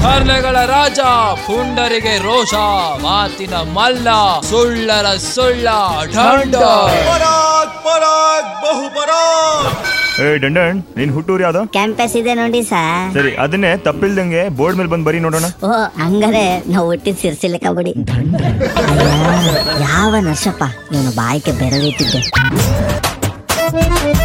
ಹರ್ಲೆಗಳ ರಾಜ, ಪುಂಡರಿಗೆ ರೋಷ, ಮಾತಿನ ಮಲ್ಲ, ಸುಳ್ಳರ ಸುಳ್ಳ ಢಂಡ. ಡಂಡನ್, ನಿನ್ ಹುಟ್ಟೂರ್ ಯಾವ್ದು? ಕ್ಯಾಂಪಸ್ ಇದೆ ನೋಡಿ ಸರ್. ಸರಿ, ಅದನ್ನೇ ತಪ್ಪಿಲ್ದಂಗೆ ಬೋರ್ಡ್ ಮೇಲೆ ಬಂದ್ ಬರೀ ನೋಡೋಣ. ಓ ಹಂಗಾರೆ ನಾವು ಹುಟ್ಟಿದ್ ಸಿರ್ಸಿಲ್ಲ ಕಬಡ್ಡಿ. ಯಾವ ನರ್ಸಪ್ಪ ಇವನು ಬಾಯಿಗೆ ಬೆರಳಿಟ್ಟಿದ್ದೆ.